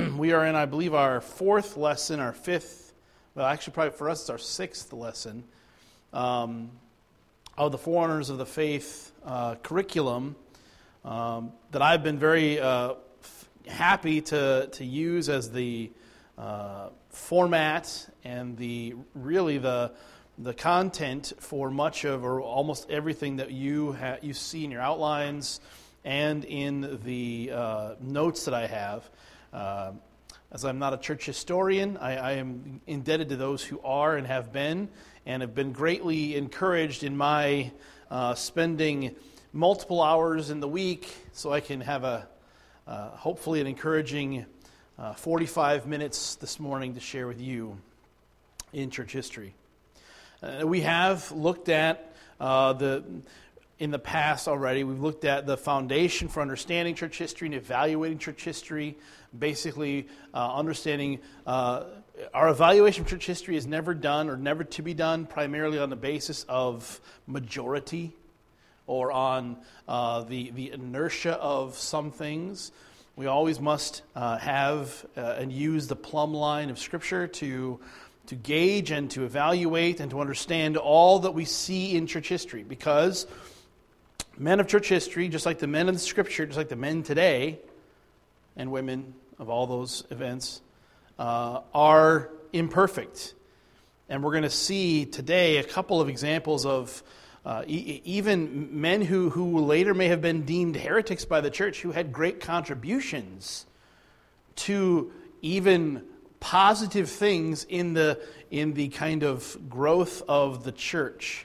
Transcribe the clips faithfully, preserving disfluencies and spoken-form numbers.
we are in, I believe, our fourth lesson, our fifth, well, actually probably for us it's our sixth lesson um, of the Forerunners of the Faith uh, curriculum um, that I've been very uh, f- happy to, to use as the uh, format and the really the the content for much of or almost everything that you ha- you see in your outlines and in the uh, notes that I have. Uh, as I'm not a church historian, I, I am indebted to those who are and have been, and have been greatly encouraged in my uh, spending multiple hours in the week so I can have a uh, hopefully an encouraging uh, forty-five minutes this morning to share with you in church history. Uh, we have looked at uh, the in the past already. We've looked at the foundation for understanding church history and evaluating church history. Basically, uh, understanding uh, our evaluation of church history is never done or never to be done primarily on the basis of majority or on uh, the the inertia of some things. We always must uh, have uh, and use the plumb line of Scripture to. to gauge and to evaluate and to understand all that we see in church history. Because men of church history, just like the men of the Scripture, just like the men today, and women of all those events, uh, are imperfect. And we're going to see today a couple of examples of uh, e- even men who, who later may have been deemed heretics by the church, who had great contributions to even positive things in the in the kind of growth of the church.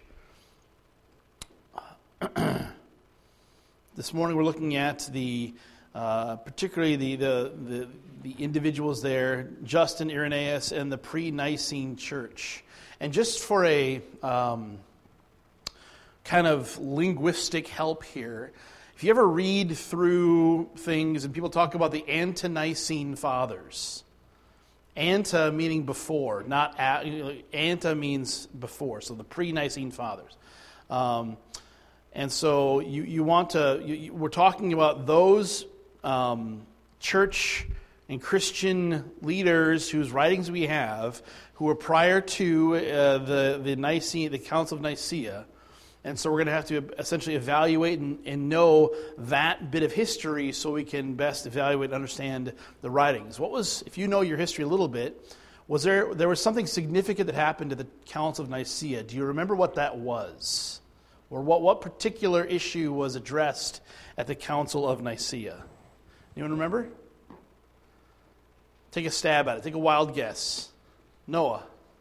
This morning we're looking at the uh, particularly the, the the the individuals there, Justin, Irenaeus, and the pre-Nicene church. And just for a um, kind of linguistic help here, if you ever read through things and people talk about the ante-Nicene fathers. Anta meaning before, not a, anta means before, so the pre-Nicene fathers. Um, and so you, you want to, you, you, we're talking about those um, church and Christian leaders whose writings we have, who were prior to uh, the, the Nicene, the Council of Nicaea. And so we're going to have to essentially evaluate and, and know that bit of history so we can best evaluate and understand the writings. What was, if you know your history a little bit, was there there was something significant that happened to the Council of Nicaea? Do you remember what that was? Or what, what particular issue was addressed at the Council of Nicaea? Anyone remember? Take a stab at it. Take a wild guess. Noah.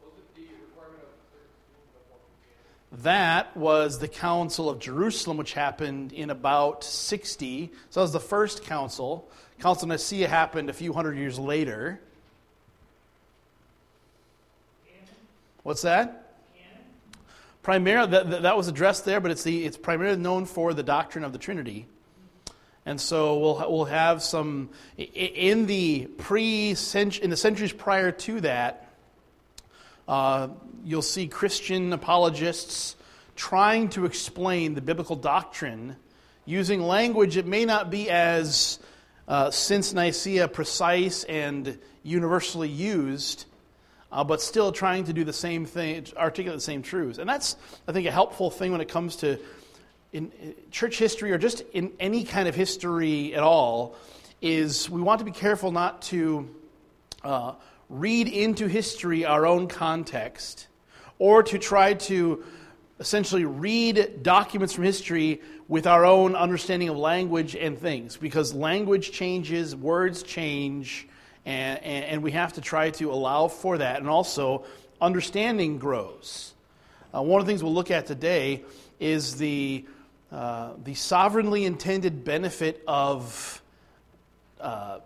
That was the Council of Jerusalem, which happened in about sixty. So that was the first council. Council of Nicaea happened a few hundred years later. What's that? Primarily, that, that was addressed there, but it's the it's primarily known for the doctrine of the Trinity. And so we'll we'll have some in the pre in the centuries prior to that. Uh, you'll see Christian apologists trying to explain the biblical doctrine using language that may not be as, uh, since Nicaea, precise and universally used, uh, but still trying to do the same thing, articulate the same truths. And that's, I think, a helpful thing when it comes to in, in church history or just in any kind of history at all, is we want to be careful not to Uh, read into history our own context, or to try to essentially read documents from history with our own understanding of language and things, because language changes, words change, and, and, and we have to try to allow for that, and also understanding grows. Uh, one of the things we'll look at today is the uh, the sovereignly intended benefit of uh,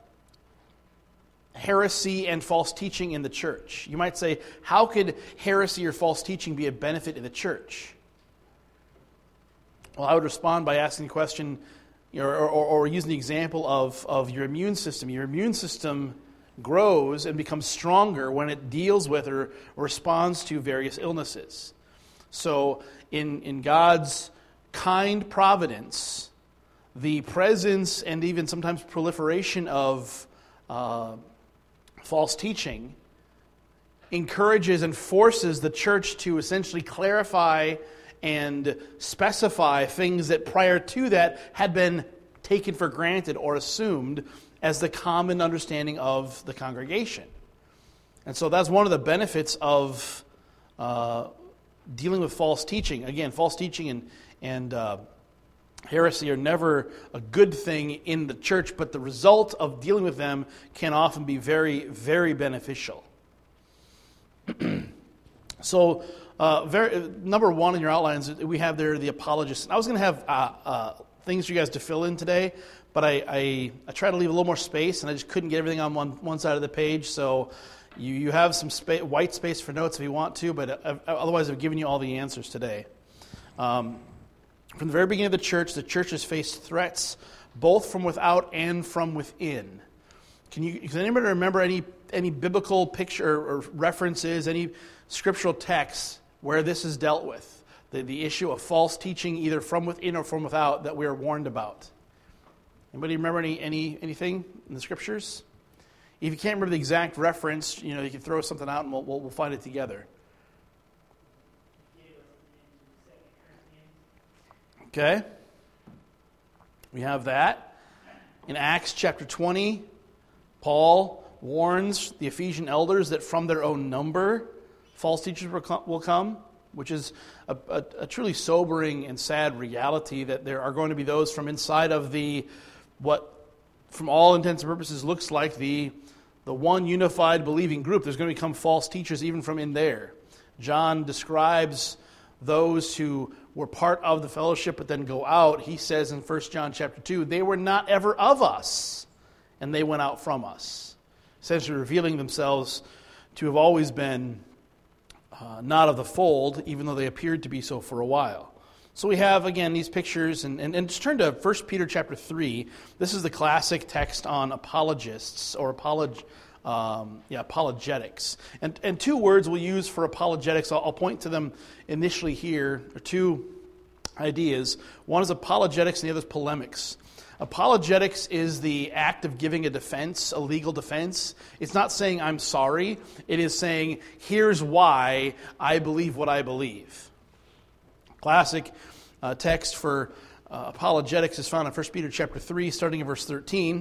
heresy and false teaching in the church. You might say, how could heresy or false teaching be a benefit in the church? Well, I would respond by asking the question, you know, or, or, or using the example of, of your immune system. Your immune system grows and becomes stronger when it deals with or responds to various illnesses. So in, in God's kind providence, the presence and even sometimes proliferation of uh, false teaching encourages and forces the church to essentially clarify and specify things that prior to that had been taken for granted or assumed as the common understanding of the congregation. And so that's one of the benefits of uh, dealing with false teaching. Again, false teaching and, and uh, heresy are never a good thing in the church, but the result of dealing with them can often be very, very beneficial. So, uh, very, number one in your outlines, we have there the apologists. I was going to have uh, uh, things for you guys to fill in today, but I, I, I tried to leave a little more space, and I just couldn't get everything on one, one side of the page. So you, you have some spa- white space for notes if you want to, but I've, otherwise I've given you all the answers today. Um, from the very beginning of the church, the church has faced threats both from without and from within. Can you? Can anybody remember any any biblical picture or references, any scriptural texts where this is dealt with? The, the issue of false teaching either from within or from without that we are warned about. Anybody remember any, any anything in the scriptures? If you can't remember the exact reference, you know, you can throw something out and we'll, we'll, we'll find it together. Okay. We have that. In Acts chapter twenty, Paul warns the Ephesian elders that from their own number, false teachers will come, which is a, a, a truly sobering and sad reality that there are going to be those from inside of the, what from all intents and purposes looks like the, the one unified believing group. There's going to become false teachers even from in there. John describes those who were part of the fellowship but then go out. He says in First John chapter two, they were not ever of us, and they went out from us. Essentially revealing themselves to have always been uh, not of the fold, even though they appeared to be so for a while. So we have, again, these pictures, and, and, and just turn to First Peter chapter three. This is the classic text on apologists, or apolog, um, yeah, apologetics. And, and two words we'll use for apologetics, I'll, I'll point to them initially here, are two ideas. One is apologetics and the other is polemics. Apologetics is the act of giving a defense, a legal defense. It's not saying I'm sorry. It is saying, here's why I believe what I believe. Classic uh, text for uh, apologetics is found in First Peter chapter three, starting in verse thirteen.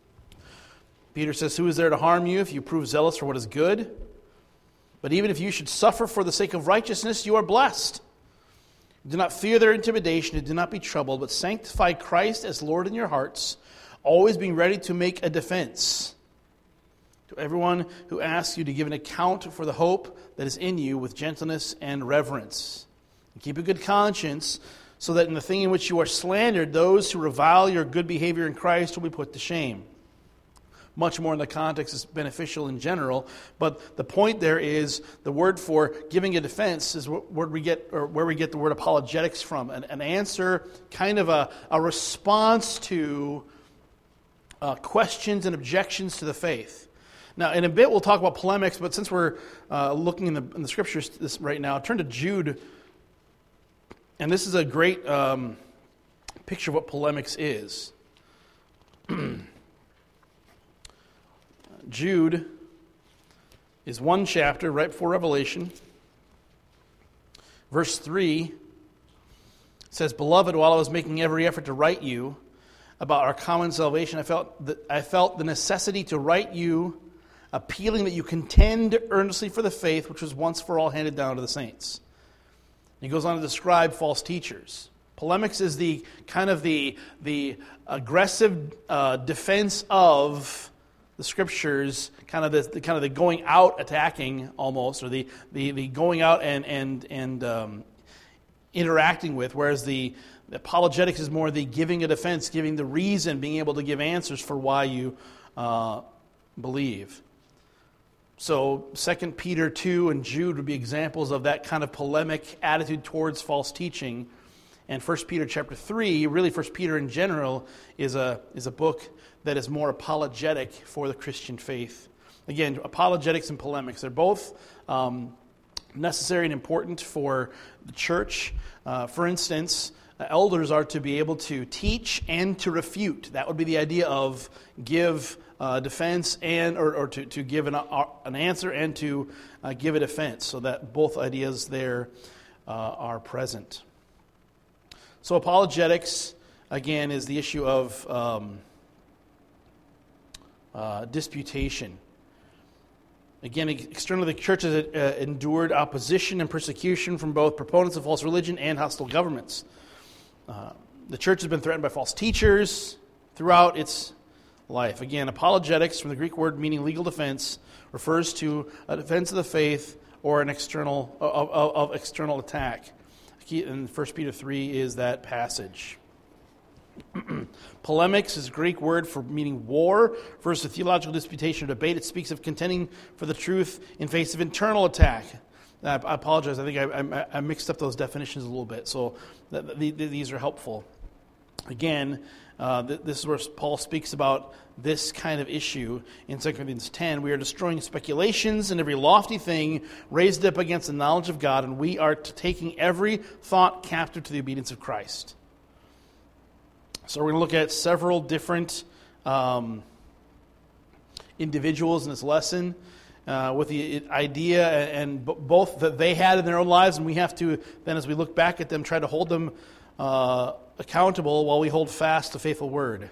Peter says, who is there to harm you if you prove zealous for what is good? But even if you should suffer for the sake of righteousness, you are blessed. Do not fear their intimidation, and do not be troubled, but sanctify Christ as Lord in your hearts, always being ready to make a defense to everyone who asks you to give an account for the hope that is in you with gentleness and reverence. And keep a good conscience, so that in the thing in which you are slandered, those who revile your good behavior in Christ will be put to shame. Much more in the context is beneficial in general, but the point there is the word for giving a defense is where we get, or where we get the word apologetics from, an, an answer, kind of a, a response to uh, questions and objections to the faith. Now, in a bit we'll talk about polemics, but since we're uh, looking in the, in the scriptures this, right now, turn to Jude, and this is a great um, picture of what polemics is. Jude is one chapter right before Revelation. Verse three says, Beloved, while I was making every effort to write you about our common salvation, I felt that I felt the necessity to write you, appealing that you contend earnestly for the faith which was once for all handed down to the saints. And he goes on to describe false teachers. Polemics is the kind of the, the aggressive uh, defense of the scriptures, kind of the, the kind of the going out attacking almost, or the the, the going out and and and um, interacting with, whereas the, the apologetics is more the giving a defense, giving the reason, being able to give answers for why you uh, believe. So Second Peter two and Jude would be examples of that kind of polemic attitude towards false teaching. And First Peter chapter three, really First Peter in general, is a is a book that is more apologetic for the Christian faith. Again, apologetics and polemics, they're both um, necessary and important for the church. Uh, for instance, Uh, elders are to be able to teach and to refute. That would be the idea of give uh, defense and or, or to, to give an, uh, an answer and to uh, give a defense, so that both ideas there uh, are present. So apologetics, again, is the issue of um, uh, disputation. Again, externally, the church has uh, endured opposition and persecution from both proponents of false religion and hostile governments. Uh, the church has been threatened by false teachers throughout its life. Again, apologetics, from the Greek word meaning legal defense, refers to a defense of the faith or an external of, of, of external attack. And First Peter three is that passage. Polemics is a Greek word for meaning war, refers to theological disputation or debate. It speaks of contending for the truth in face of internal attack. I apologize. I think I, I, I mixed up those definitions a little bit, so that, the, the, these are helpful. Again, uh, th- this is where Paul speaks about this kind of issue in Second Corinthians ten. We are destroying speculations and every lofty thing raised up against the knowledge of God, and we are t- taking every thought captive to the obedience of Christ. So we're going to look at several different um, individuals in this lesson. Uh, with the idea and b- both that they had in their own lives, and we have to then, as we look back at them, try to hold them uh, accountable while we hold fast the faithful word.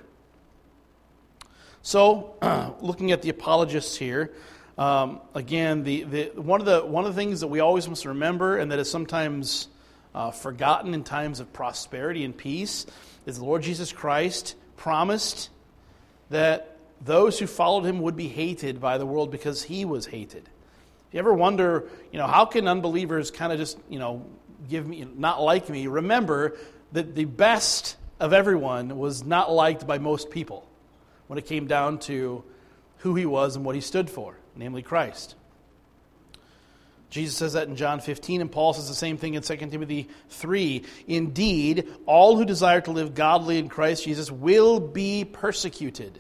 So, looking at the apologists here, um, again, the, the one of the one of the things that we always must remember, and that is sometimes uh, forgotten in times of prosperity and peace, is the Lord Jesus Christ promised that those who followed him would be hated by the world because he was hated. If you ever wonder, you know, how can unbelievers kind of just, you know, give me, not like me? Remember that the best of everyone was not liked by most people when it came down to who he was and what he stood for, namely Christ. Jesus says that in John fifteen, and Paul says the same thing in Second Timothy three. Indeed, all who desire to live godly in Christ Jesus will be persecuted.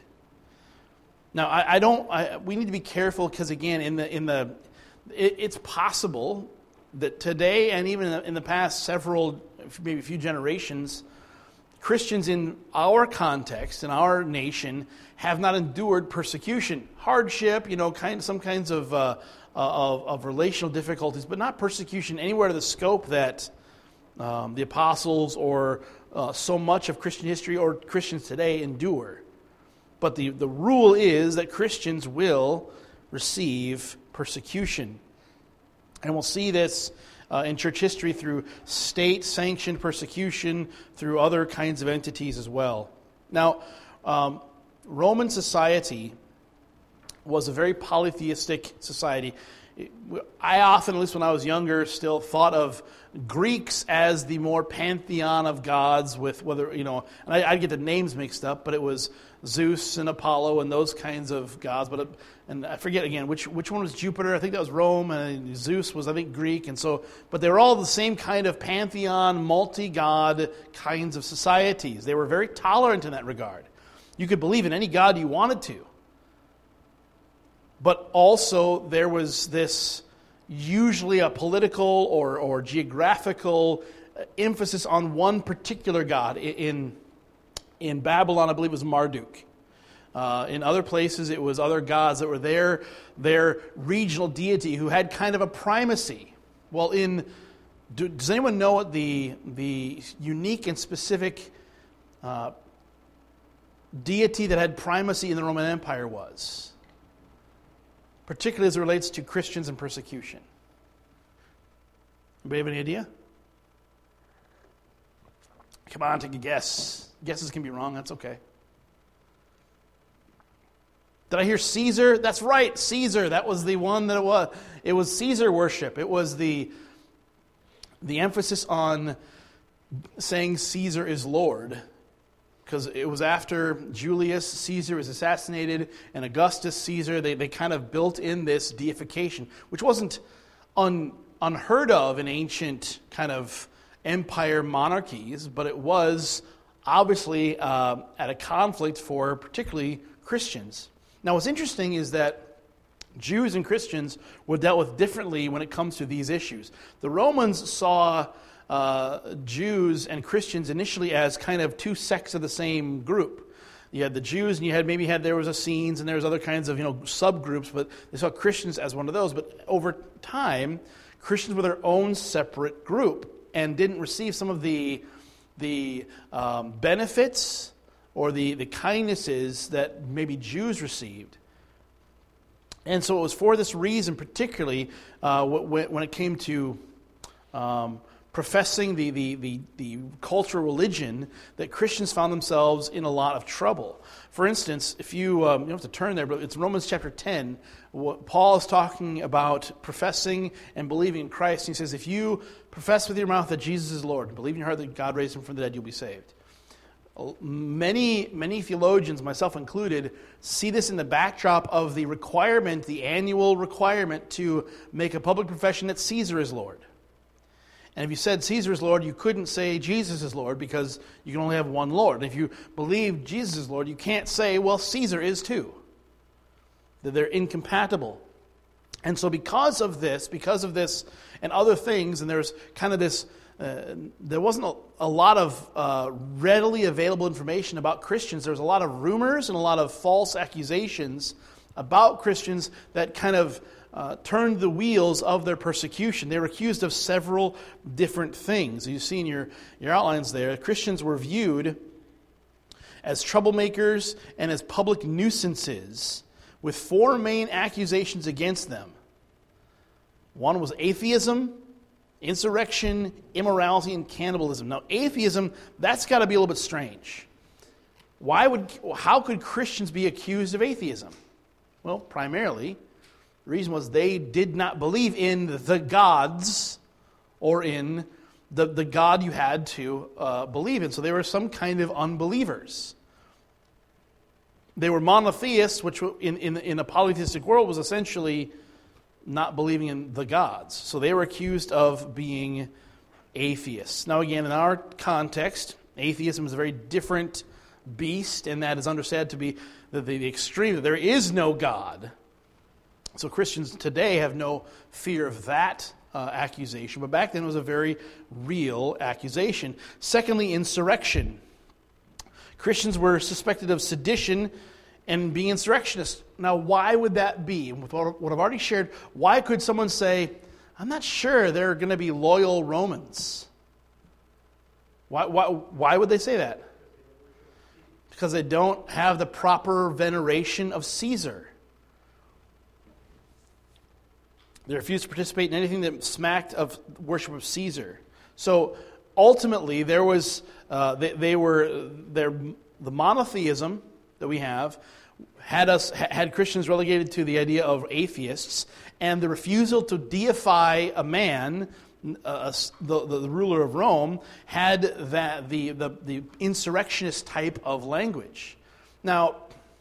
Now, I, I don't. I, we need to be careful because, again, in the in the, it, it's possible that today and even in the, in the past several, maybe a few generations, Christians in our context, in our nation, have not endured persecution, hardship, you know, kind some kinds of uh, of, of relational difficulties, but not persecution anywhere to the scope that um, the apostles or uh, so much of Christian history or Christians today endure. But the, the rule is that Christians will receive persecution. And we'll see this uh, in church history through state-sanctioned persecution, through other kinds of entities as well. Now, um, Roman society was a very polytheistic society. I often, at least when I was younger, still thought of Greeks as the more pantheon of gods with whether, you know, and I, I'd get the names mixed up, but it was Zeus and Apollo and those kinds of gods. But it, and I forget again, which which one was Jupiter? I think that was Rome, and Zeus was, I think, Greek. And so, but they were all the same kind of pantheon, multi-god kinds of societies. They were very tolerant in that regard. You could believe in any god you wanted to. But also there was this usually a political or, or geographical emphasis on one particular god. In, in Babylon, I believe it was Marduk. Uh, in other places, it was other gods that were their, their regional deity who had kind of a primacy. Well, in do, does anyone know what the, the unique and specific uh, deity that had primacy in the Roman Empire was? Particularly as it relates to Christians and persecution. Anybody have any idea? Come on, take a guess. Guesses can be wrong, that's okay. Did I hear Caesar? That's right, Caesar. That was the one that it was. It was Caesar worship. It was the, the emphasis on saying Caesar is Lord. Because it was after Julius Caesar was assassinated and Augustus Caesar, they, they kind of built in this deification, which wasn't un, unheard of in ancient kind of empire monarchies, but it was obviously uh, at a conflict for particularly Christians. Now what's interesting is that Jews and Christians were dealt with differently when it comes to these issues. The Romans saw uh, Jews and Christians initially as kind of two sects of the same group. You had the Jews, and you had maybe had there was Essenes, and there was other kinds of you know subgroups, but they saw Christians as one of those. But over time, Christians were their own separate group and didn't receive some of the the um, benefits or the, the kindnesses that maybe Jews received. And so it was for this reason, particularly uh, when, when it came to um, professing the, the, the, the cultural religion, that Christians found themselves in a lot of trouble. For instance, if you, um, you don't have to turn there, but it's Romans chapter ten, what Paul is talking about professing and believing in Christ. He says, if you profess with your mouth that Jesus is Lord, and believe in your heart that God raised him from the dead, you'll be saved. Many, many theologians, myself included, see this in the backdrop of the requirement, the annual requirement to make a public profession that Caesar is Lord. And if you said Caesar is Lord, you couldn't say Jesus is Lord because you can only have one Lord. And if you believe Jesus is Lord, you can't say, well, Caesar is too. That they're incompatible. And so because of this, because of this and other things, and there's kind of this, uh, there wasn't a, a lot of uh, readily available information about Christians. There was a lot of rumors and a lot of false accusations about Christians that kind of Uh, turned the wheels of their persecution. They were accused of several different things. You see in your, your outlines there, Christians were viewed as troublemakers and as public nuisances with four main accusations against them. One was atheism, insurrection, immorality, and cannibalism. Now, atheism, that's got to be a little bit strange. Why would, how could Christians be accused of atheism? Well, primarily, the reason was they did not believe in the gods or in the, the God you had to uh, believe in. So they were some kind of unbelievers. They were monotheists, which in, in, in a polytheistic world was essentially not believing in the gods. So they were accused of being atheists. Now again, in our context, atheism is a very different beast, and that is understood to be the, the, the extreme, that there is no God. So Christians today have no fear of that uh, accusation, but back then it was a very real accusation. Secondly, insurrection. Christians were suspected of sedition and being insurrectionists. Now, why would that be? And with what I've already shared, why could someone say, I'm not sure they're going to be loyal Romans? Why, why, why would they say that? Because they don't have the proper veneration of Caesar. They refused to participate in anything that smacked of worship of Caesar. So ultimately, there was uh, they, they were the monotheism that we have had us had Christians relegated to the idea of atheists, and the refusal to deify a man, uh, the, the the ruler of Rome, had that the, the the insurrectionist type of language. Now,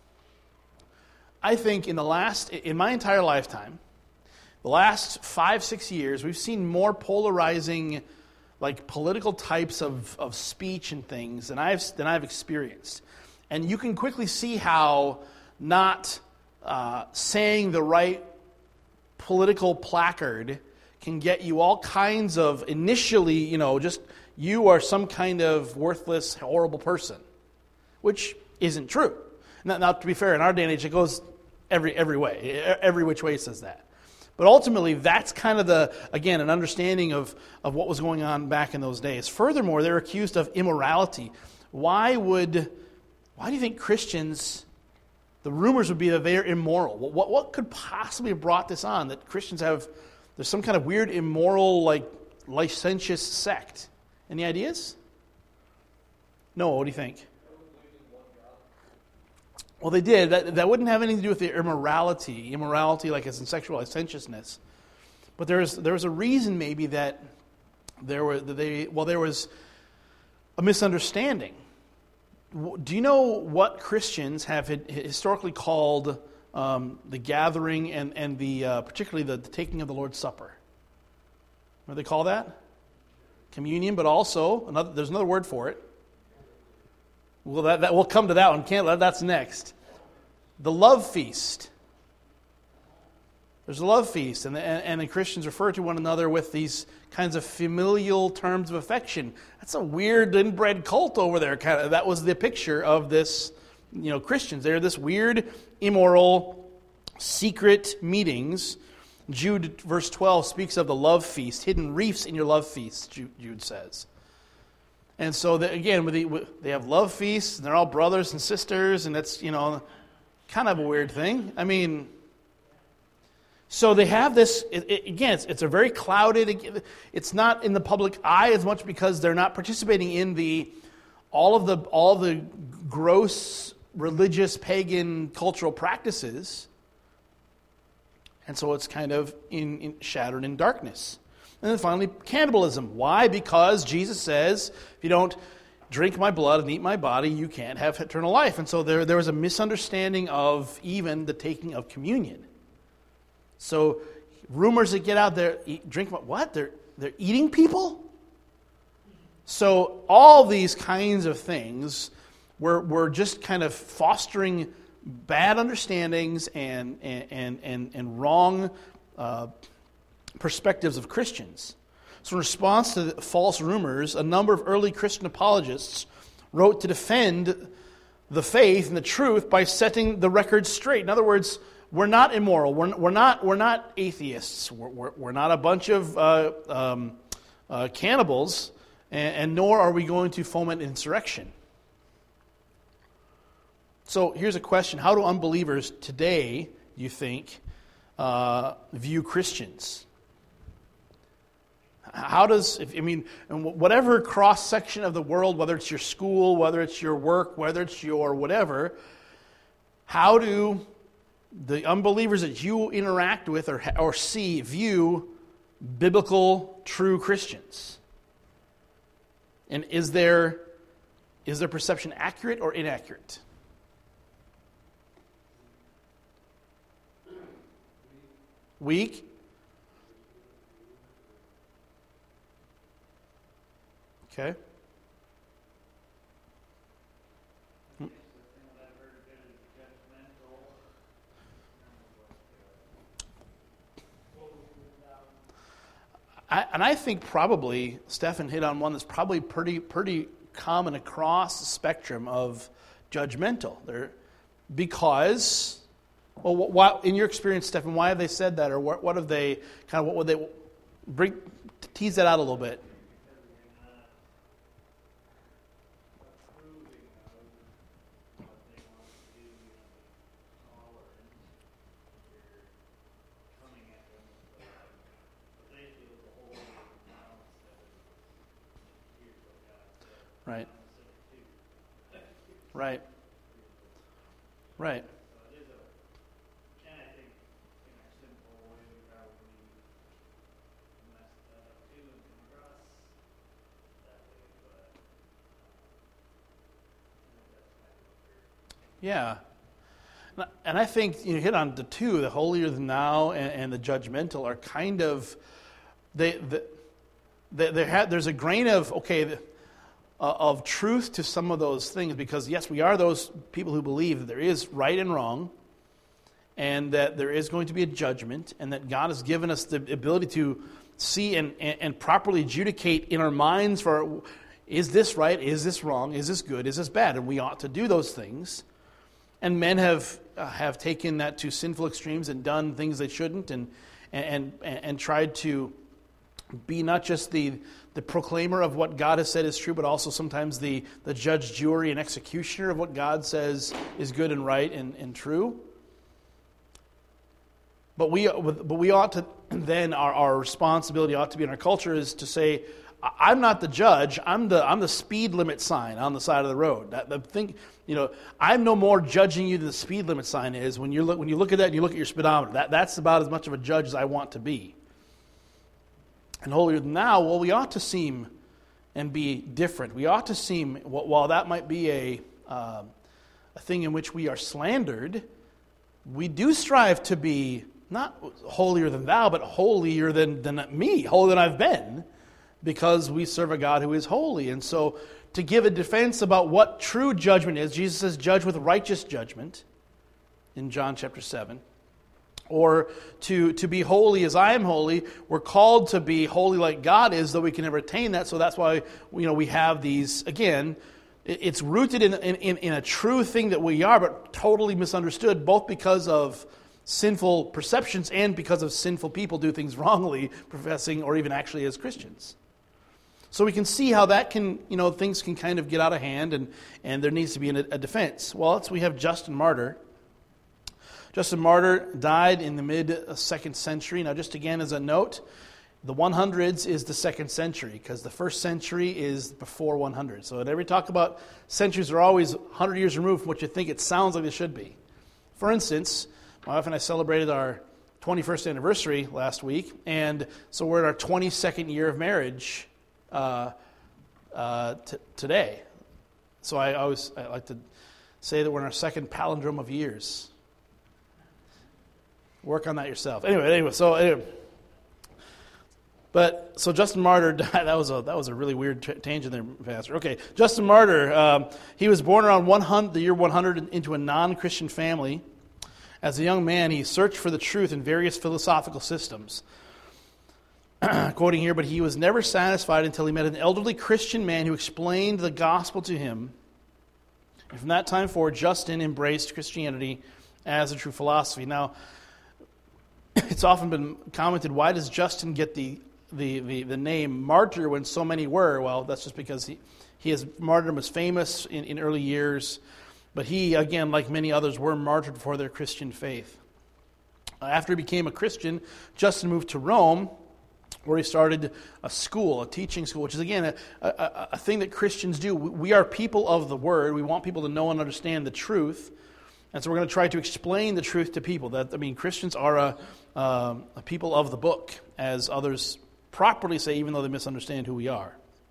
I think in the last in my entire lifetime, the last five, six years, we've seen more polarizing, like political types of, of speech and things than I've than I've experienced. And you can quickly see how not uh, saying the right political placard can get you all kinds of initially, you know, just you are some kind of worthless, horrible person, which isn't true. Now, now to be fair, in our day and age, it goes every every way, every which way says that. But ultimately, that's kind of the, again, an understanding of, of what was going on back in those days. Furthermore, they're accused of immorality. Why would, why do you think Christians, the rumors would be that they're immoral? What, what could possibly have brought this on? That Christians have, there's some kind of weird immoral, like, licentious sect. Any ideas? No, what do you think? Well, they did. That, that wouldn't have anything to do with the immorality. Immorality, like as in sexual licentiousness. But there was there was a reason maybe that there were that they well there was a misunderstanding. Do you know what Christians have historically called um, the gathering and and the uh, particularly the, the taking of the Lord's Supper? What do they call that? Communion, but also another. There's another word for it. Well, that, that we'll come to that one. Can't that's next. The love feast. There's a love feast, and the, and the Christians refer to one another with these kinds of familial terms of affection. That's a weird inbred cult over there. Kind of, that was the picture of this, you know, Christians. They're this weird, immoral, secret meetings. Jude, verse twelve, speaks of the love feast, hidden reefs in your love feasts, Jude says. And so, the, again, they have love feasts, and they're all brothers and sisters, and that's, you know, kind of a weird thing. I mean... So they have this, it, it, again, it's, it's a very clouded, it's not in the public eye as much because they're not participating in the, all of the, all the gross religious, pagan, cultural practices. And so it's kind of in, in shadowed in darkness. And then finally, cannibalism. Why? Because Jesus says, if you don't drink my blood and eat my body, you can't have eternal life. And so there, there was a misunderstanding of even the taking of communion. So rumors that get out there, eat, drink what? They're they're eating people? So all these kinds of things were were just kind of fostering bad understandings and and and and wrong uh, perspectives of Christians. So in response to the false rumors, a number of early Christian apologists wrote to defend the faith and the truth by setting the record straight. In other words, we're not immoral. We're, we're not. We're not atheists. We're, we're, we're not a bunch of uh, um, uh, cannibals, and, and nor are we going to foment insurrection. So here's a question: how do unbelievers today, you think, uh, view Christians? How does, if, I mean, in whatever cross section of the world, whether it's your school, whether it's your work, whether it's your whatever, how do the unbelievers that you interact with or, or see view biblical, true Christians? And is their, is their perception accurate or inaccurate? Weak? Okay. I, and I think probably Stephen hit on one that's probably pretty pretty common across the spectrum of judgmental. There, because, well, why, in your experience, Stephen, why have they said that, or what, what have they kind of what would they bring? Tease that out a little bit. Right. Right. Right. Yeah. And I think you hit on the two, the holier than thou and, and the judgmental are kind of, they, the, they, they have, there's a grain of, okay, the, Uh, of truth to some of those things, because yes, we are those people who believe that there is right and wrong, and that there is going to be a judgment, and that God has given us the ability to see and, and, and properly adjudicate in our minds for, is this right, is this wrong, is this good, is this bad, and we ought to do those things. And men have uh, have taken that to sinful extremes and done things they shouldn't, and and and, and tried to be not just the, the proclaimer of what God has said is true, but also sometimes the, the judge, jury, and executioner of what God says is good and right and, and true. But we but we ought to then, our, our responsibility ought to be in our culture is to say, I'm not the judge, I'm the I'm the speed limit sign on the side of the road. That, the thing, you know, I'm no more judging you than the speed limit sign is. When you look when you look at that and you look at your speedometer, that, that's about as much of a judge as I want to be. And holier than thou, well, we ought to seem and be different. We ought to seem, while that might be a uh, a thing in which we are slandered, we do strive to be not holier than thou, but holier than, than me, holier than I've been, because we serve a God who is holy. And so to give a defense about what true judgment is, Jesus says, judge with righteous judgment in John chapter seven. Or to, to be holy as I am holy. We're called to be holy like God is, though we can never attain that. So that's why, you know, we have these, again, it's rooted in, in, in a true thing that we are, but totally misunderstood, both because of sinful perceptions and because of sinful people do things wrongly, professing or even actually as Christians. So we can see how that can, you know, things can kind of get out of hand, and, and there needs to be a, a defense. Well, we have Justin Martyr. Justin Martyr died in the mid-second century. Now, just again as a note, the hundreds is the second century, because the first century is before one hundred. So whenever we talk about centuries, they're always one hundred years removed from what you think it sounds like they should be. For instance, my wife and I celebrated our twenty-first anniversary last week, and so we're in our twenty-second year of marriage uh, uh, t- today. So I always I like to say that we're in our second palindrome of years. Work on that yourself. Anyway, anyway, so anyway. But so Justin Martyr died. That was a that was a really weird t- tangent there, Pastor. Okay, Justin Martyr. Um, he was born around one hundred, the year one hundred, into a non-Christian family. As a young man, he searched for the truth in various philosophical systems. Quoting here, but he was never satisfied until he met an elderly Christian man who explained the gospel to him. And from that time forward, Justin embraced Christianity as a true philosophy. Now, it's often been commented, why does Justin get the The, the, the name martyr when so many were? Well, that's just because he, he his martyrdom was famous in, in early years. But he, again, like many others, were martyred for their Christian faith. After he became a Christian, Justin moved to Rome, where he started a school, a teaching school, which is, again, a, a, a thing that Christians do. We are people of the Word. We want people to know and understand the truth. And so we're going to try to explain the truth to people. That I mean, Christians are a, uh, a people of the book, as others properly say, even though they misunderstand who we are.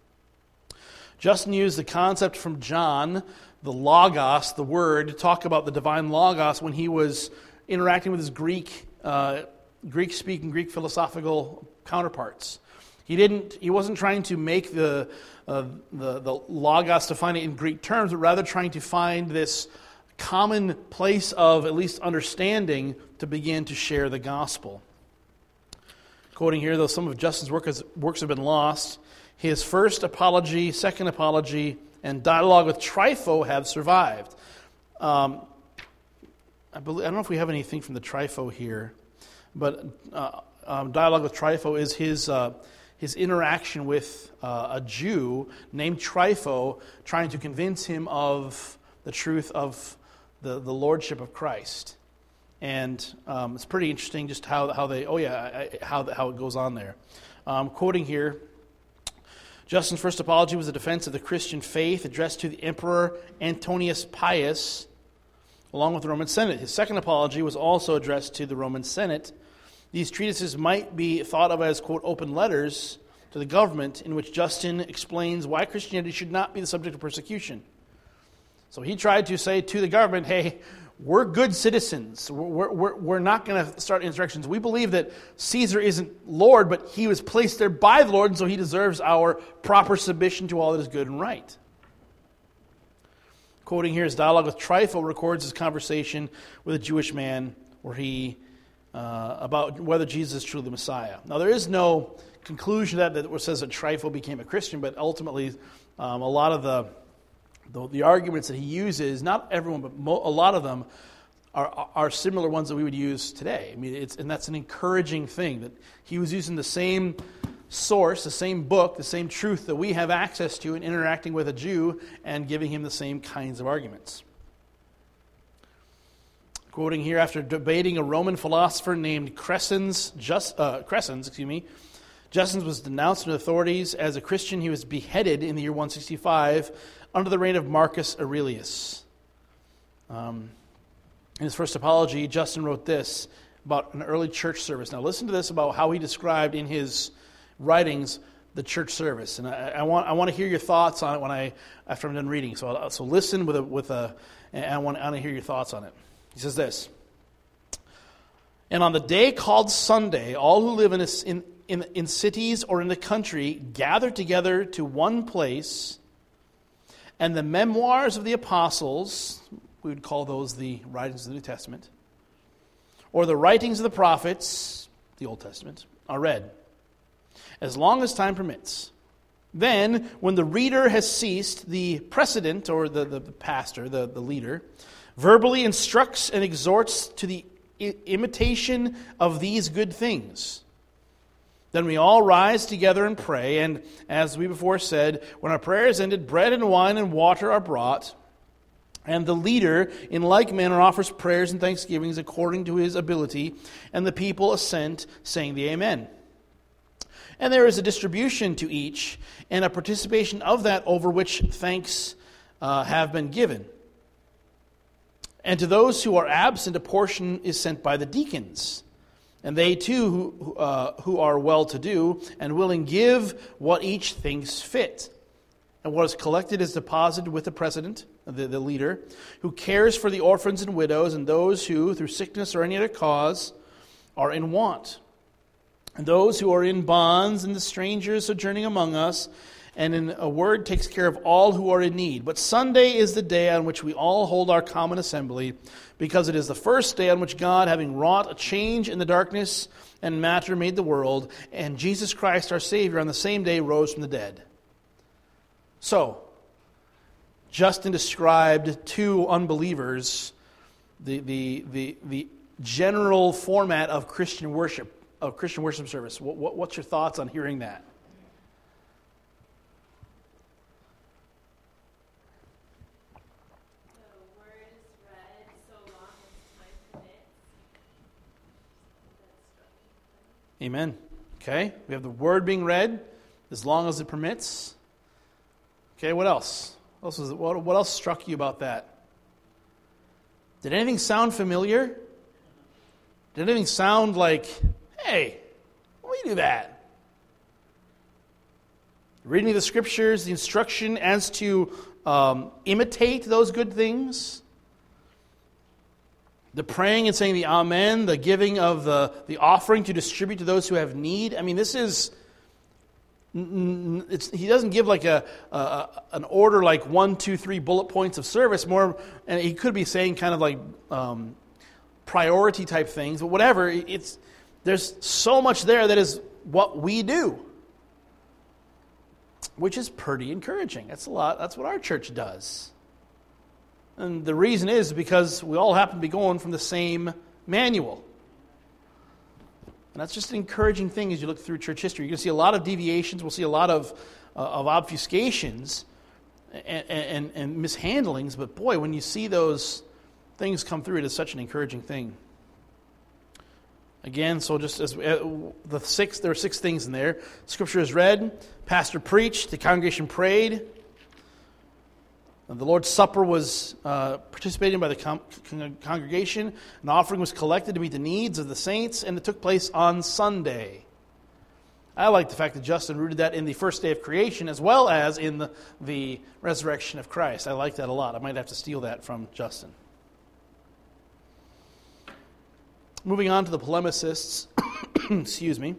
Justin used the concept from John, the Logos, the Word, to talk about the divine Logos when he was interacting with his Greek, uh, Greek-speaking, Greek philosophical counterparts. He didn't. He wasn't trying to make the, uh, the the Logos define it in Greek terms, but rather trying to find this common place of at least understanding to begin to share the gospel. Quoting here, though some of Justin's work has, works have been lost, his first apology, second apology, and dialogue with Trypho have survived. Um, I, believe, I don't know if we have anything from the Trypho here, but uh, um, dialogue with Trypho is his uh, his interaction with uh, a Jew named Trypho, trying to convince him of the truth of the, the lordship of Christ. And um, it's pretty interesting just how how they oh yeah I, how how it goes on there. Um, quoting here, Justin's first apology was a defense of the Christian faith addressed to the Emperor Antonius Pius, along with the Roman Senate. His second apology was also addressed to the Roman Senate. These treatises might be thought of as, quote, open letters to the government in which Justin explains why Christianity should not be the subject of persecution. So he tried to say to the government, hey, we're good citizens. We're, we're, we're not going to start insurrections. We believe that Caesar isn't Lord, but he was placed there by the Lord, and so he deserves our proper submission to all that is good and right. Quoting here, his dialogue with Trypho records his conversation with a Jewish man where he uh, about whether Jesus is truly the Messiah. Now, there is no conclusion that that says that Trypho became a Christian, but ultimately um, a lot of the The, the arguments that he uses, not everyone, but mo- a lot of them are, are similar ones that we would use today. I mean, it's, and that's an encouraging thing, that he was using the same source, the same book, the same truth that we have access to, and interacting with a Jew and giving him the same kinds of arguments. Quoting here, after debating a Roman philosopher named Crescens, just, uh, Crescens, excuse me, Justin was denounced to the authorities. As a Christian, he was beheaded in the year one sixty-five under the reign of Marcus Aurelius. Um, in his first apology, Justin wrote this about an early church service. Now listen to this about how he described in his writings the church service. And I, I want I want to hear your thoughts on it when I after I'm done reading. So I'll, so listen with a with a and I want I want to hear your thoughts on it. He says this: and on the day called Sunday, all who live in a, in In, in cities or in the country, gather together to one place, and the memoirs of the apostles, we would call those the writings of the New Testament, or the writings of the prophets, the Old Testament, are read, as long as time permits. Then, when the reader has ceased, the precedent, or the, the, the pastor, the, the leader, verbally instructs and exhorts to the I- imitation of these good things. Then we all rise together and pray, and as we before said, when our prayer is ended, bread and wine and water are brought, and the leader in like manner offers prayers and thanksgivings according to his ability, and the people assent, saying the Amen. And there is a distribution to each, and a participation of that over which thanks uh, have been given. And to those who are absent, a portion is sent by the deacons. And they too, who, uh, who are well-to-do and willing, give what each thinks fit. And what is collected is deposited with the president, the, the leader, who cares for the orphans and widows and those who, through sickness or any other cause, are in want. And those who are in bonds and the strangers sojourning among us, and in a word takes care of all who are in need. But Sunday is the day on which we all hold our common assembly, because it is the first day on which God, having wrought a change in the darkness and matter, made the world, and Jesus Christ our Savior on the same day rose from the dead. So, Justin described to unbelievers the, the, the, the general format of Christian worship, of Christian worship service. What, what, what's your thoughts on hearing that? Amen. Okay, we have the word being read as long as it permits. Okay, what else? What else, was it? What, what else struck you about that? Did anything sound familiar? Did anything sound like, hey, why do we do that? Reading the scriptures, the instruction as to um, imitate those good things. The praying and saying the Amen, the giving of the, the offering to distribute to those who have need. I mean, this is, it's, he doesn't give like a, a an order like one, two, three bullet points of service. More, and he could be saying kind of like um, priority type things, but whatever. It's there's so much there that is what we do, which is pretty encouraging. That's a lot. That's what our church does. And the reason is because we all happen to be going from the same manual. And that's just an encouraging thing as you look through church history. You're going to see a lot of deviations. We'll see a lot of uh, of obfuscations and, and, and mishandlings. But boy, when you see those things come through, it is such an encouraging thing. Again, so just as uh, the six, there are six things in there. Scripture is read, pastor preached, the congregation prayed. The Lord's Supper was uh, participated in by the com- con- congregation. An offering was collected to meet the needs of the saints, and it took place on Sunday. I like the fact that Justin rooted that in the first day of creation as well as in the, the resurrection of Christ. I like that a lot. I might have to steal that from Justin. Moving on to the polemicists. Excuse me.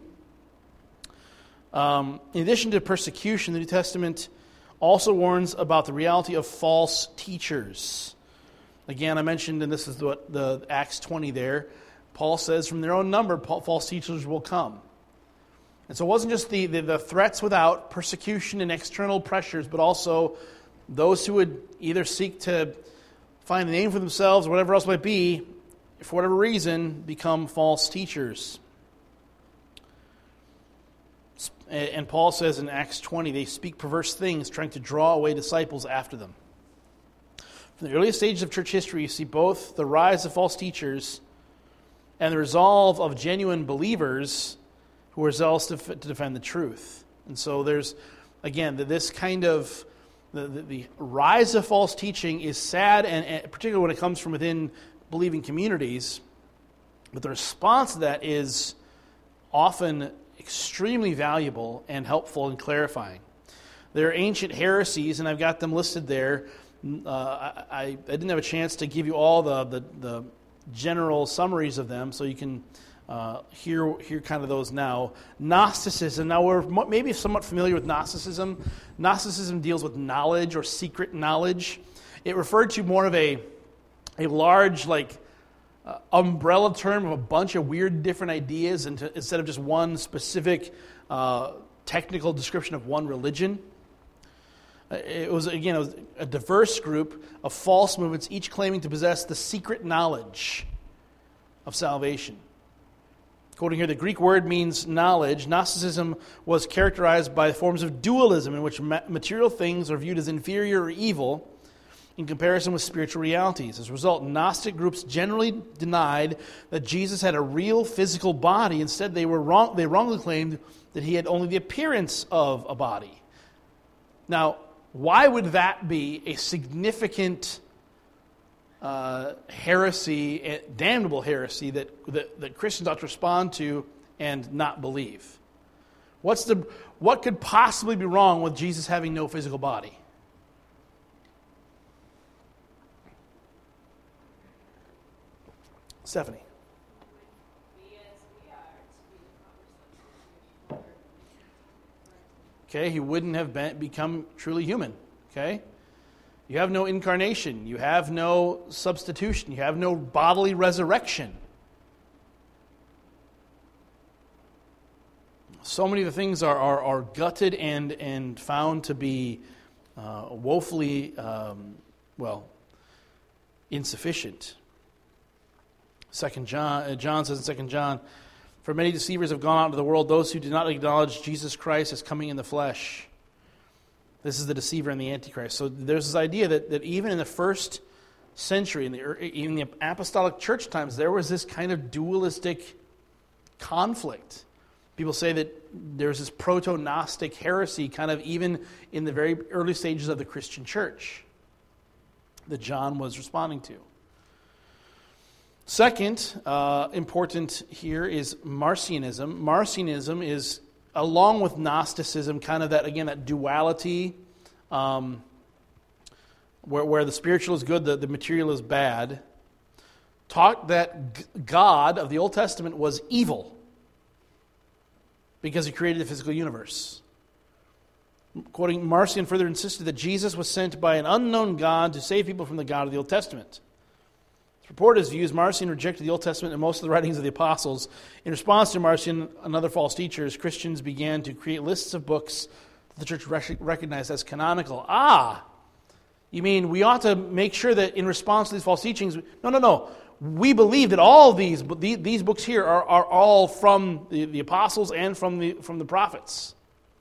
Um, in addition to persecution, the New Testament also warns about the reality of false teachers. Again, I mentioned, and this is what the Acts twenty there, Paul says from their own number, false teachers will come. And so it wasn't just the, the, the threats without, persecution and external pressures, but also those who would either seek to find a name for themselves or whatever else might be, for whatever reason, become false teachers. And Paul says in Acts twenty, they speak perverse things, trying to draw away disciples after them. From the earliest stages of church history, you see both the rise of false teachers and the resolve of genuine believers who are zealous to, to defend the truth. And so there's, again, this kind of, the, the, the rise of false teaching is sad, and, and particularly when it comes from within believing communities. But the response to that is often extremely valuable and helpful and clarifying. There are ancient heresies, and I've got them listed there. Uh, I, I didn't have a chance to give you all the, the, the general summaries of them, so you can uh, hear, hear kind of those now. Gnosticism. Now, we're maybe somewhat familiar with Gnosticism. Gnosticism deals with knowledge or secret knowledge. It referred to more of a, a large, like, uh, umbrella term of a bunch of weird different ideas into, instead of just one specific uh, technical description of one religion. It was, again, it was a diverse group of false movements, each claiming to possess the secret knowledge of salvation. Quoting here, the Greek word means knowledge. Gnosticism was characterized by forms of dualism in which material things are viewed as inferior or evil in comparison with spiritual realities. As a result, Gnostic groups generally denied that Jesus had a real physical body. Instead, they were wrong, they wrongly claimed that he had only the appearance of a body. Now, why would that be a significant uh, heresy, damnable heresy that, that that Christians ought to respond to and not believe? What's the what could possibly be wrong with Jesus having no physical body? Stephanie. Okay, he wouldn't have been, become truly human. Okay? You have no incarnation. You have no substitution. You have no bodily resurrection. So many of the things are, are, are gutted and, and found to be uh, woefully, um, well, insufficient. Second John, uh, John says in Second John, for many deceivers have gone out into the world, those who do not acknowledge Jesus Christ as coming in the flesh. This is the deceiver and the antichrist. So there's this idea that, that even in the first century, in the, in the apostolic church times, there was this kind of dualistic conflict. People say that there's this proto-Gnostic heresy kind of even in the very early stages of the Christian church that John was responding to. Second, uh, important here is Marcionism. Marcionism is, along with Gnosticism, kind of that, again, that duality um, where, where the spiritual is good, the, the material is bad, taught that g- God of the Old Testament was evil because he created the physical universe. Quoting Marcion further insisted that Jesus was sent by an unknown God to save people from the God of the Old Testament. To support his views, Marcion rejected the Old Testament and most of the writings of the apostles. In response to Marcion and other false teachers, Christians began to create lists of books that the church rec- recognized as canonical. Ah, you mean we ought to make sure that in response to these false teachings, no, no, no. We believe that all these these books here are, are all from the, the apostles and from the from the prophets.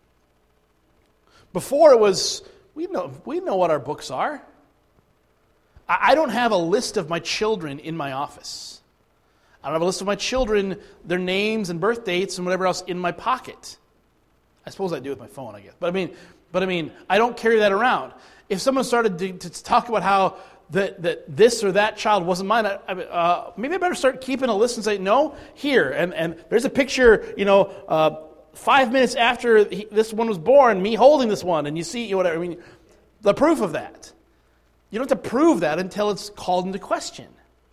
Before it was, we know we know what our books are. I don't have a list of my children in my office. I don't have a list of my children, their names and birth dates and whatever else in my pocket. I suppose I do with my phone, I guess. But I mean, but I mean, I don't carry that around. If someone started to, to talk about how that, that this or that child wasn't mine, I, uh, maybe I better start keeping a list and say, no, here. And, and there's a picture, you know, uh, five minutes after he, this one was born, me holding this one, and you see, whatever. I mean, the proof of that. You don't have to prove that until it's called into question.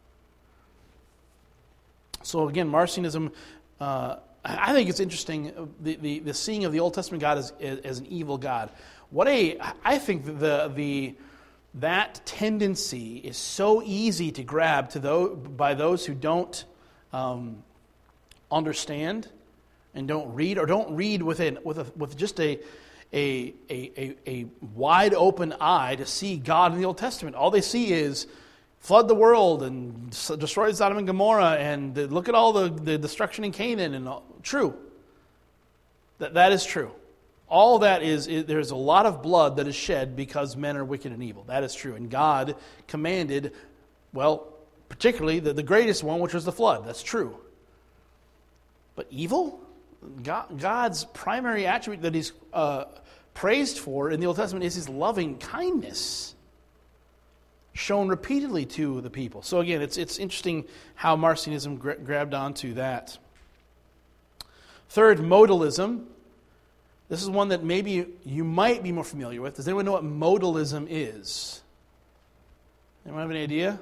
So again, Marcionism, uh, I think it's interesting, the, the, the seeing of the Old Testament God as, as an evil God. What a, I think the the that tendency is so easy to grab to those, by those who don't um, understand and don't read, or don't read with a, with a, with just a A, a, a wide open eye to see God in the Old Testament. All they see is flood the world and destroy Sodom and Gomorrah and look at all the, the destruction in Canaan. And all. True. That, that is true. All that is, is, there's a lot of blood that is shed because men are wicked and evil. That is true. And God commanded, well, particularly the, the greatest one, which was the flood. That's true. But evil? God, God's primary attribute that he's uh, praised for in the Old Testament is his loving kindness, shown repeatedly to the people. So again, it's it's interesting how Marcionism gra- grabbed onto that. Third, modalism. This is one that maybe you might be more familiar with. Does anyone know what modalism is? Anyone have any idea?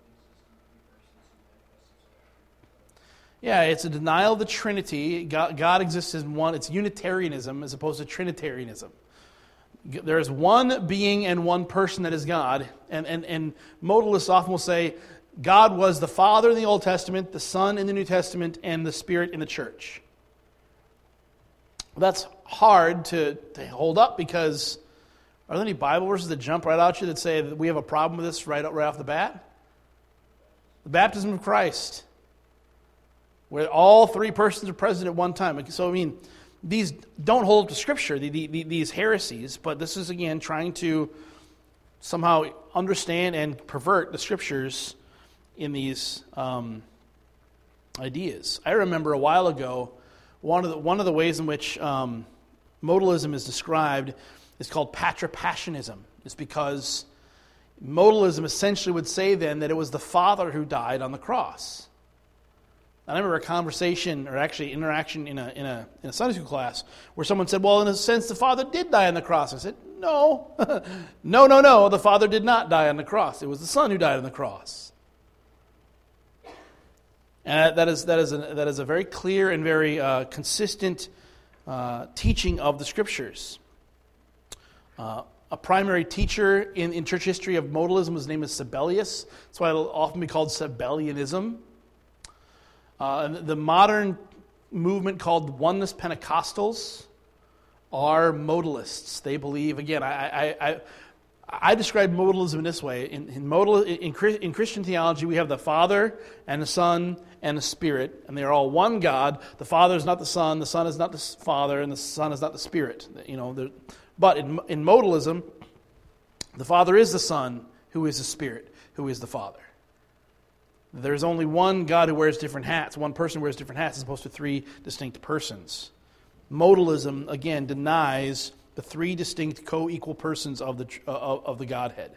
Yeah, it's a denial of the Trinity. God, God exists as one. It's Unitarianism as opposed to Trinitarianism. There is one being and one person that is God. And, and, and modalists often will say, God was the Father in the Old Testament, the Son in the New Testament, and the Spirit in the church. That's hard to, to hold up because are there any Bible verses that jump right out at you that say that we have a problem with this right, right off the bat? The baptism of Christ, where all three persons are present at one time. So, I mean, these don't hold up to Scripture, the, the, the, these heresies, but this is, again, trying to somehow understand and pervert the Scriptures in these um, ideas. I remember a while ago, one of the, one of the ways in which um, modalism is described is called patripassionism. It's because modalism essentially would say then that it was the Father who died on the cross. And I remember a conversation, or actually interaction in a, in a in a Sunday school class, where someone said, well, in a sense, the Father did die on the cross. I said, no. no, no, no, the Father did not die on the cross. It was the Son who died on the cross. And that is that is a, that is a very clear and very uh, consistent uh, teaching of the Scriptures. Uh, a primary teacher in, in church history of modalism, his name is Sabellius. That's why it'll often be called Sabellianism. Uh, the modern movement called Oneness Pentecostals are modalists. They believe, again, I I, I, I describe modalism in this way. In, in, modal, in, in Christian theology, we have the Father and the Son and the Spirit, and they are all one God. The Father is not the Son, the Son is not the Father, and the Son is not the Spirit. You know, but in, in modalism, the Father is the Son, who is the Spirit, who is the Father. There's only one God who wears different hats. One person wears different hats as opposed to three distinct persons. Modalism, again, denies the three distinct co-equal persons of the uh, of the Godhead.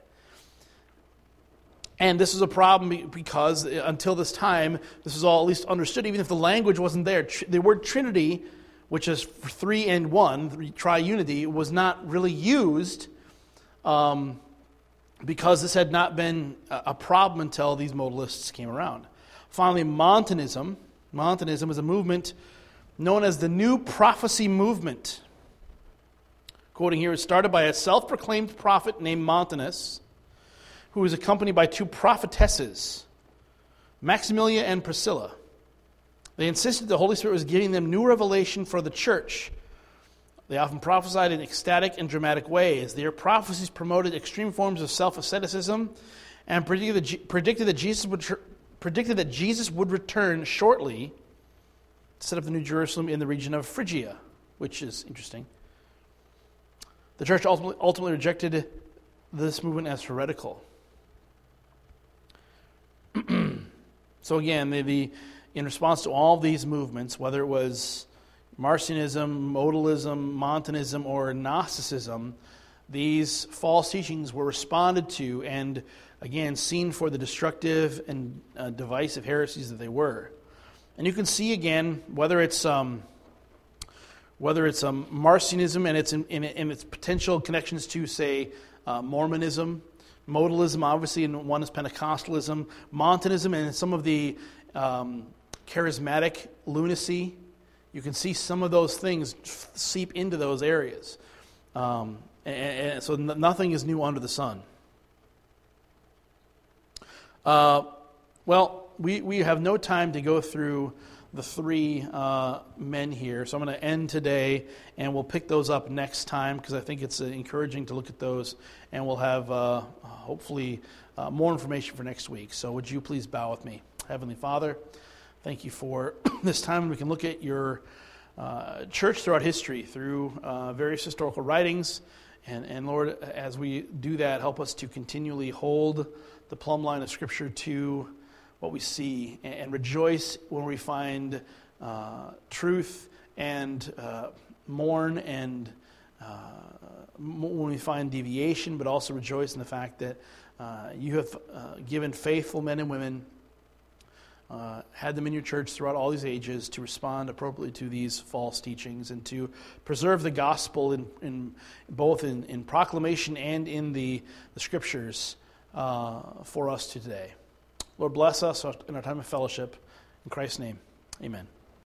And this is a problem because until this time, this was all at least understood, even if the language wasn't there. The word Trinity, which is for three and one, triunity, was not really used um, because this had not been a problem until these modalists came around. Finally, Montanism. Montanism is a movement known as the New Prophecy Movement. Quoting here, it started by a self-proclaimed prophet named Montanus, who was accompanied by two prophetesses, Maximilia and Priscilla. They insisted the Holy Spirit was giving them new revelation for the church. They often prophesied in ecstatic and dramatic ways. Their prophecies promoted extreme forms of self-asceticism and predicted that, predicted that Jesus would predicted that Jesus would return shortly to set up the New Jerusalem in the region of Phrygia, which is interesting. The church ultimately, ultimately rejected this movement as heretical. So again, the, the, in response to all these movements, whether it was Marcionism, modalism, Montanism, or Gnosticism, these false teachings were responded to and, again, seen for the destructive and uh, divisive heresies that they were. And you can see, again, whether it's um, whether it's um, Marcionism and its, in, in, in its potential connections to, say, uh, Mormonism, modalism, obviously, and one is Pentecostalism, Montanism, and some of the um, charismatic lunacy. You can see some of those things seep into those areas. Um, and, and so nothing is new under the sun. Uh, well, we, we have no time to go through the three uh, men here. So I'm going to end today, and we'll pick those up next time because I think it's uh, encouraging to look at those, and we'll have uh, hopefully uh, more information for next week. So would you please bow with me? Heavenly Father, thank you for this time when we can look at your uh, church throughout history, through uh, various historical writings. And, and Lord, as we do that, help us to continually hold the plumb line of Scripture to what we see and, and rejoice when we find uh, truth and uh, mourn and uh, when we find deviation, but also rejoice in the fact that uh, you have uh, given faithful men and women Uh, had them in your church throughout all these ages to respond appropriately to these false teachings and to preserve the gospel in, in both in, in proclamation and in the, the Scriptures uh, for us today. Lord, bless us in our time of fellowship. In Christ's name, amen.